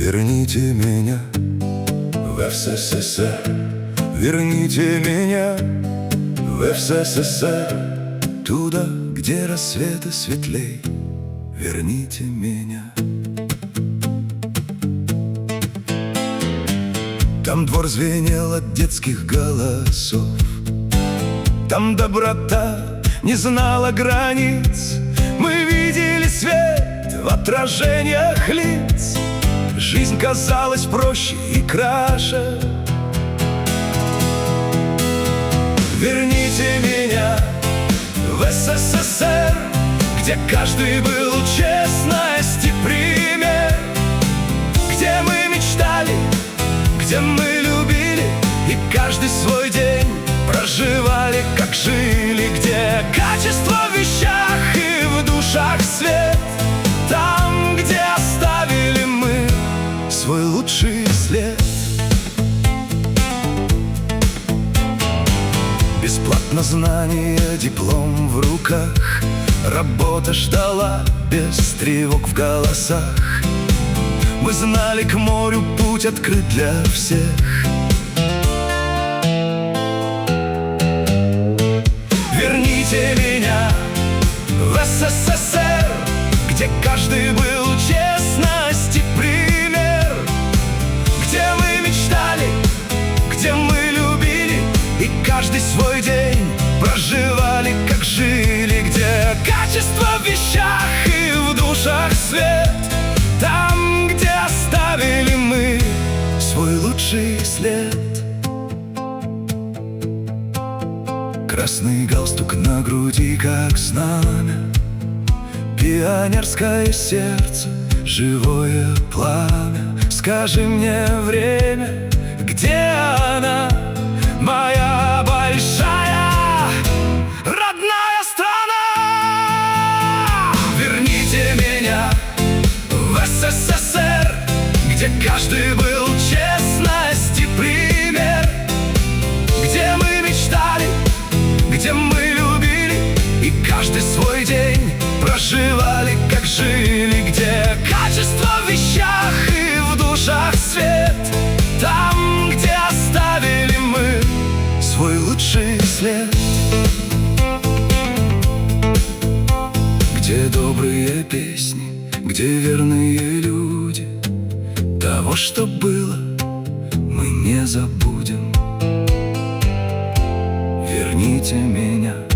Верните меня в СССР, верните меня в СССР, туда, где рассветы светлей, верните меня. Там двор звенел от детских голосов, там доброта не знала границ. Мы видели свет в отражениях лиц, жизнь казалась проще и краше. Верните меня в СССР, где каждый был честности пример, где мы мечтали, где мы любили, и каждый свой день проживали, как жили, где качество в вещах и в душах свет, там, где оставили мы свой лучший след. Бесплатно знание, диплом в руках, работа ждала без тревог в голосах. Мы знали, к морю путь открыт для всех. Верните меня в СССР, где каждый был честности пример, где мы мечтали, где мы любили, и каждый свой день проживали, как жили, где качество в вещах и в душах свет, там, где оставили мы свой лучший след. Красный галстук на груди, как знамя, пионерское сердце, живое пламя. Скажи мне, время, где она, моя большая родная страна? Верните меня в СССР, где каждый был честности пример, где мы мечтали, где мы любили, и каждый свой день проживали, как жили, где качество в вещах и в душах свет, там, где оставили мы свой лучший след, где добрые песни, где верные люди. Того, что было, мы не забудем. Верните меня